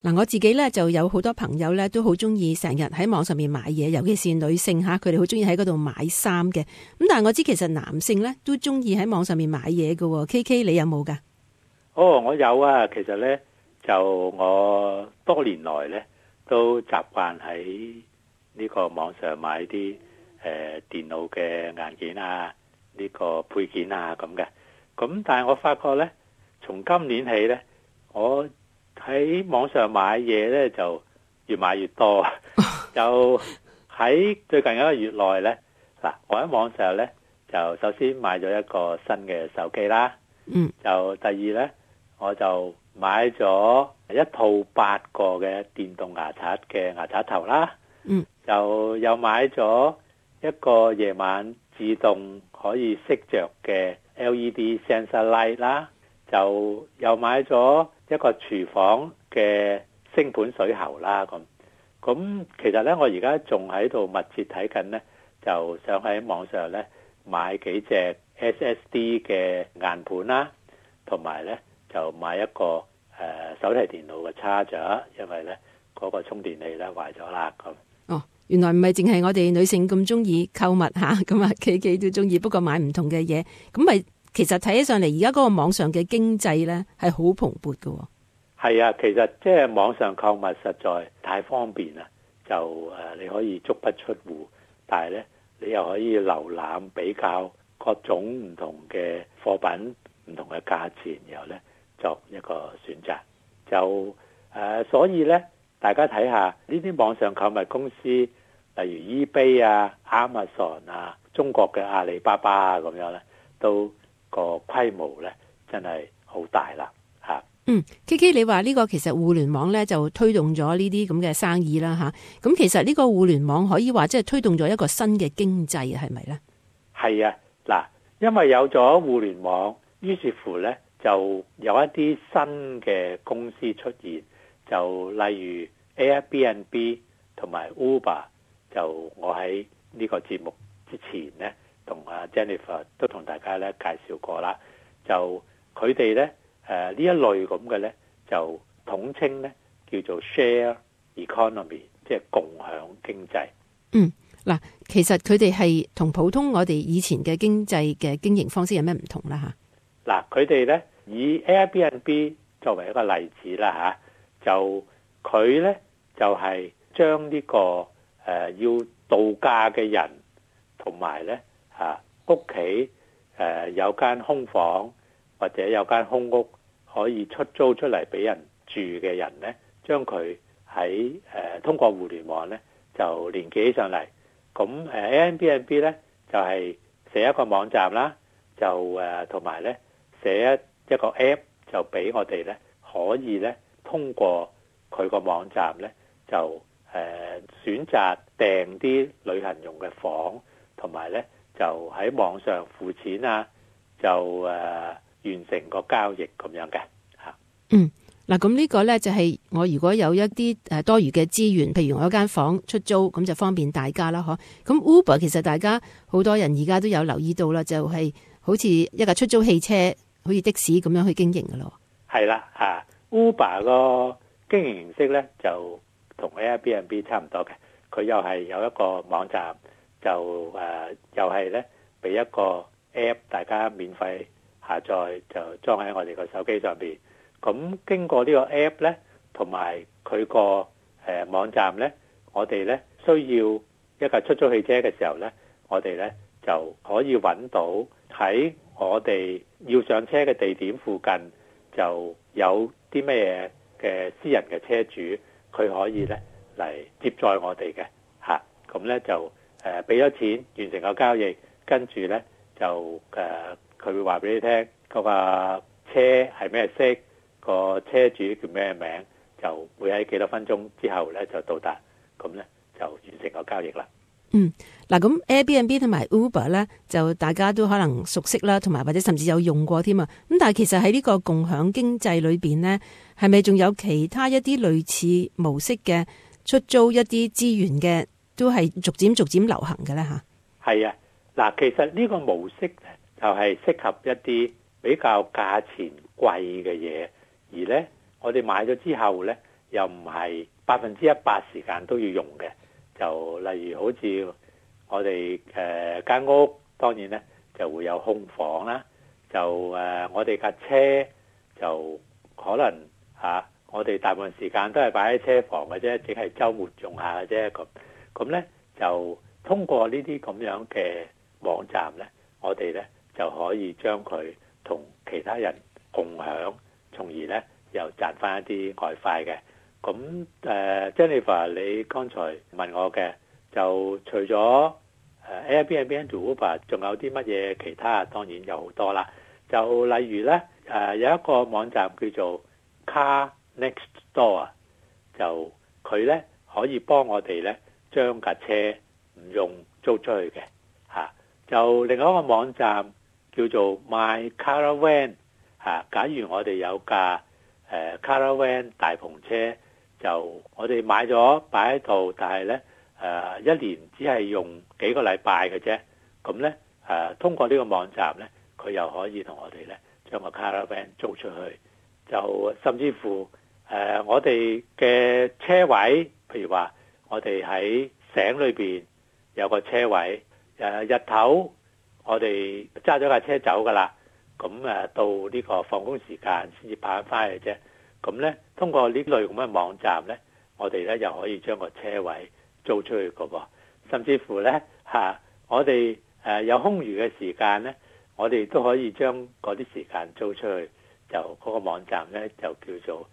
嗱，我自己咧就有好多朋友咧都好中意成日喺網上面買嘢，尤其是女性吓，佢哋好中意喺嗰度買衫嘅。咁但係我知其實男性咧都中意喺網上面買嘢嘅。KK 你有冇噶？ 我有啊。其實咧就我多年來咧都習慣喺呢個網上買啲電腦嘅硬件啊，呢個配件啊咁嘅。咁但係我發覺咧，從今年起咧，我喺網上買嘢咧就越買越多。就喺最近一個月內咧，嗱，我喺網上咧就首先買咗一個新嘅手機啦。就第二咧，我就買咗一套8個嘅電動牙刷嘅牙刷頭啦。就又買咗一個夜晚自動可以熄着嘅 LED sensor light 啦。就又買咗一個廚房嘅星盤水喉啦。咁其實咧，我而家仲喺度密切睇緊咧，就想喺網上咧買幾隻 SSD 嘅硬盤啦，同埋咧就買一個手提電腦嘅叉咗，因為咧嗰個充電器咧壞咗啦。 哦，原來唔係淨係我哋女性咁中意購物吓，咁啊KK都中意，不過買唔同嘅嘢，咁咪其實睇起上嚟，而家嗰個網上嘅經濟咧係好蓬勃㗎。 係啊，其實即係網上購物實在太方便啦，就你可以足不出戶，但係咧你又可以瀏覽比較各種唔同嘅貨品、唔同嘅價錢，然後咧作一個選擇。就所以咧，大家睇下呢啲網上購物公司，例如 eBay 啊、Amazon 啊、中國嘅阿里巴巴啊咁樣咧，都個規模咧真係好大啦嚇。 KK 你話呢個其實互聯網咧就推動咗呢啲咁嘅生意啦吓，咁其實呢個互聯網可以話即係推動咗一個新嘅經濟係咪咧？係啊， 嗱，因為有咗互聯網，於是乎咧就有一啲新嘅公司出現，就例如 Airbnb 同埋 Uber。就我喺呢個節目之前咧，同阿 Jennifer 都同大家咧介紹過啦。就佢哋咧呢一類咁嘅咧，就統稱咧叫做 share economy， 即係共享經濟。 嗱，其實佢哋係同普通我哋以前嘅經濟嘅經營方式有咩唔同啦吓？ 嗱，佢哋咧以 Airbnb 作為一個例子啦吓，就佢咧就係將呢個要度假嘅人同埋咧屋企有間空房或者有間空屋可以出租出嚟俾人住嘅人咧，將佢喺通過互聯網咧就連結起上嚟。咁Airbnb 咧就係寫一個網站啦，就同埋咧寫一個 app， 就俾我哋咧可以咧通過佢個網站咧就選擇訂啲旅行用嘅房，同埋咧就喺網上付錢啊，就完成個交易咁樣嘅嚇。 嗱，咁呢個咧就係我如果有一啲多餘嘅資源，譬如我有間房出租，咁就方便大家啦，嗬。咁 Uber 其實大家好多人而家都有留意到啦，就係好似一架出租汽車，好似的士咁樣去經營噶咯。 係啦，Uber 個經營形式咧就同 Airbnb 差唔多嘅，佢又係有一個網站，就又係咧俾一個 app 大家免費下載，就裝喺我哋個手機上邊。咁經過呢個 app 咧，同埋佢個網站咧，我哋咧需要一架出租汽車嘅時候咧，我哋咧就可以揾到喺我哋要上車嘅地點附近就有啲咩嘅私人嘅車主，佢可以咧嚟接載我哋嘅嚇。咁咧就俾咗錢完成個交易，跟住咧就佢會話俾你聽嗰個車係咩色，個車主叫咩名，就會喺幾多分鐘之後咧就到達，咁咧就完成個交易啦。 嗱，咁 Airbnb 同埋 Uber 咧，就大家都可能熟悉啦，同埋或者甚至有用過添啊。咁但係其實喺呢個共享經濟裏邊咧，係咪仲有其他一啲類似模式嘅出租一啲資源嘅，都係逐漸流行嘅咧吓？係啊， 嗱，其實呢個模式就係適合一啲比較價錢貴嘅嘢。而咧，我哋買咗之後咧， 又唔係100%時間都要用嘅。就例如好似我哋間屋，當然咧就會有空房啦。就我哋架車就可能我哋大部分時間都係擺喺車房嘅啫，只係週末用下嘅啫。咁咧就通過呢啲咁樣嘅網站咧，我哋咧就可以將佢同其他人共享，從而咧又賺翻一啲外快嘅。咁Jennifer， 你剛才問我嘅，就除咗Airbnb and Uber， 仲有啲乜嘢其他？當然有好多啦。就例如咧有一個網站叫做 Car Next Door， 就佢咧可以幫我哋咧將架車唔用租出去嘅。就另外一個網站叫做 My Caravan， 假如我哋有架Caravan 大篷車，就我哋買咗擺喺度，但係咧一年只係用幾個禮拜嘅啫。咁咧通過呢個網站咧，佢又可以同我哋咧將個 Caravan 租出去。就甚至乎我哋嘅車位，譬如話我哋喺城裏邊有個車位，日頭我哋揸咗架車走噶啦，咁到呢個放工時間先至跑翻去啫。咁咧通過呢類咁嘅網站咧，我哋咧又可以將個車位租出去個噃。甚至乎咧我哋有空餘嘅時間咧，我哋都可以將嗰啲時間租出去。就嗰個網站咧就叫做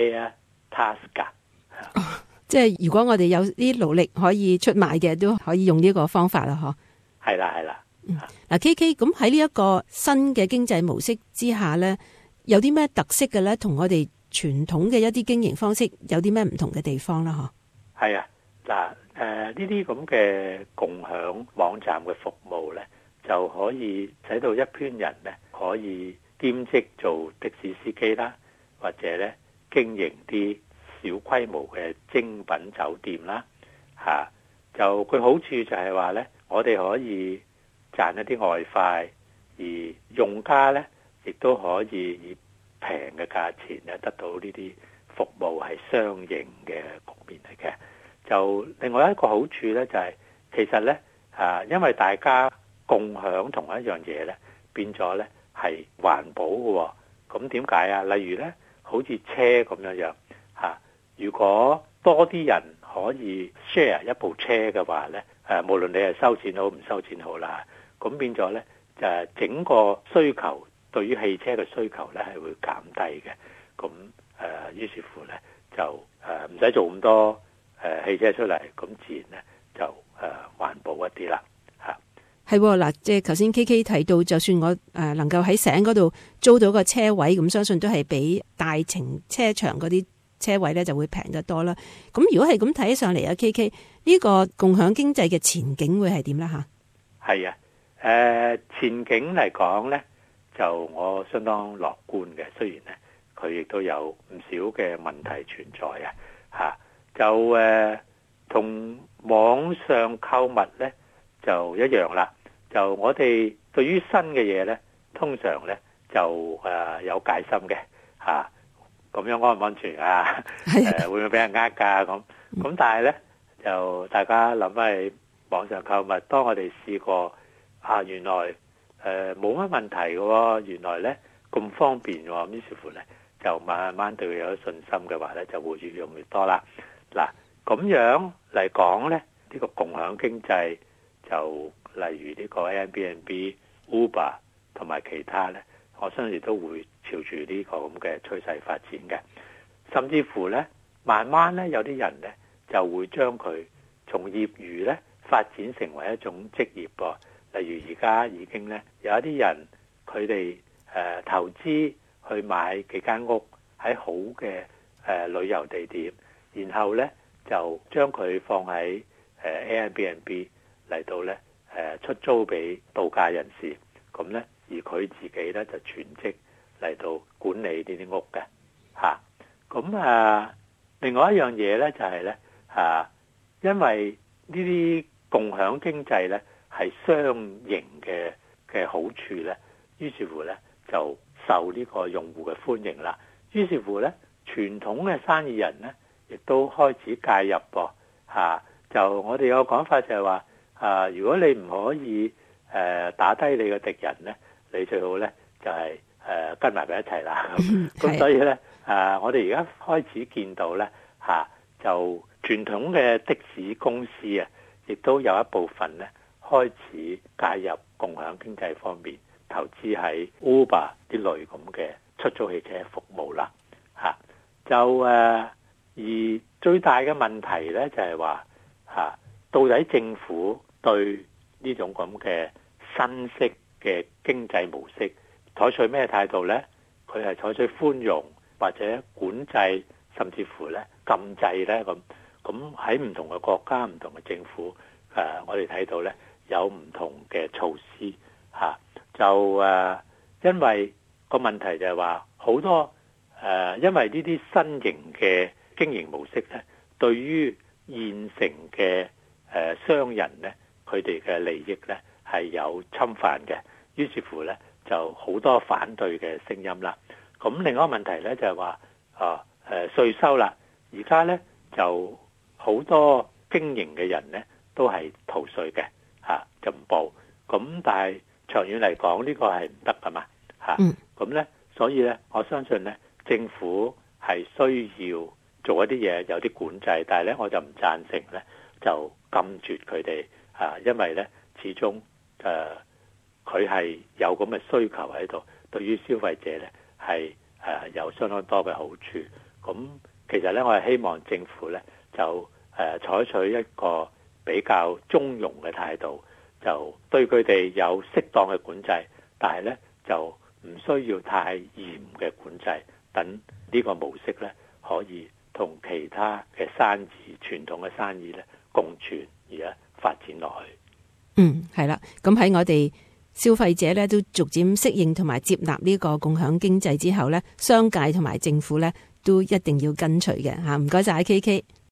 Airtasker。 即係如果我哋有啲勞力可以出賣嘅，都可以用呢個方法啦，嗬。 係啦，係啦。 嗱，KK，咁喺呢一個新嘅經濟模式之下咧，有啲咩特色嘅咧？同我哋傳統嘅一啲經營方式有啲咩唔同嘅地方啦？嗬。係啊， 嗱，呢啲咁嘅共享網站嘅服務咧，就可以使到一般人咧可以兼職做的士司機啦，或者咧經營啲小規模嘅精品酒店啦，就佢好處就係話咧，我哋可以賺一啲外快，而用家咧亦都可以以平嘅價錢咧得到呢啲服務係相應嘅局面嚟嘅。就另外一個好處咧就係、其實咧因為大家共享同一樣嘢咧，變咗咧係環保嘅。咁點解啊？例如咧，好似車咁樣如果多啲人可以 share 一部車嘅話咧，無論你係收錢好唔收錢好啦，咁變咗咧就整個需求對於汽車嘅需求咧係會減低嘅。咁於是乎咧就唔使做咁多汽車出嚟，咁自然咧就環保一啲啦。 係嗱，即係頭先 KK 提到，就算我能夠喺城嗰度租到個車位，咁相信都係比大型車場嗰啲車位咧就會平得多啦。咁如果係咁睇起上嚟啊，KK 呢個共享經濟嘅前景會係點啦？ 係啊，前景嚟講咧，就我相當樂觀嘅。雖然咧佢亦都有唔少嘅問題存在就同網上購物咧就一樣啦。就我哋對於新嘅嘢咧，通常咧就有戒心嘅咁樣安唔安全啊？會唔會俾人呃㗎？咁但係咧就大家諗翻起網上購物，當我哋試過原來冇乜問題嘅喎，原來咧咁方便喎，於是乎咧就慢慢對佢有信心嘅話咧，就會越用越多啦。嗱，咁樣嚟講咧，呢個共享經濟就例如呢個 Airbnb、Uber 同埋其他咧，我相信都會朝住呢個咁嘅趨勢發展嘅。甚至乎咧，慢慢咧有啲人咧就會將佢從業餘咧發展成為一種職業噃。例如而家已經咧有一啲人佢哋投資去買幾間屋喺好嘅旅遊地點，然後咧就將佢放喺Airbnb 嚟到咧出租俾度假人士，咁咧而佢自己咧就全職嚟到管理呢啲屋嘅咁另外一樣嘢咧就係咧因為呢啲共享經濟咧係雙贏嘅好處咧，於是乎咧就受呢個用戶嘅歡迎啦。於是乎咧，傳統嘅生意人咧亦都開始介入噃嚇。就我哋有講法就係話如果你唔可以打低你嘅敵人咧，你最好咧就係跟埋佢一齊啦。咁所以咧我哋而家開始見到咧就傳統嘅的士公司啊，亦都有一部分咧開始介入共享經濟方面，投資喺 Uber 啲類咁嘅出租汽車服務啦。而最大嘅問題咧就係話到底政府對呢種咁嘅新式嘅經濟模式採取咩態度呢？佢係採取寬容或者管制，甚至乎咧禁制呢？咁喺唔同嘅國家、唔同嘅政府，我哋睇到咧有唔同嘅措施因為個問題就係話好多因為呢啲新型嘅經營模式咧，對於現成嘅商人咧，佢哋嘅利益咧係有侵犯嘅，於是乎咧就好多反對嘅聲音啦。咁另外一個問題咧就係話稅收啦，而家咧就好多經營嘅人咧都係逃稅嘅就唔報。咁但係長遠嚟講呢個係唔得噶嘛咁咧，所以咧我相信咧政府係需要做一啲嘢，有啲管制，但係咧我就唔贊成咧就禁絕佢哋因為咧始終佢係有咁嘅需求喺度，對於消費者咧係有相當多嘅好處。咁其實咧我係希望政府咧就採取一個比較中庸嘅態度，就對佢哋有適當嘅管制，但係咧就唔需要太嚴嘅管制，等呢個模式咧可以同其他嘅生意、傳統嘅生意咧共存而家發展落去。 係啦。咁喺我哋消費者咧都逐漸適應同埋接納呢個共享經濟之後咧，商界同埋政府咧都一定要跟隨嘅嚇。唔該晒 KK。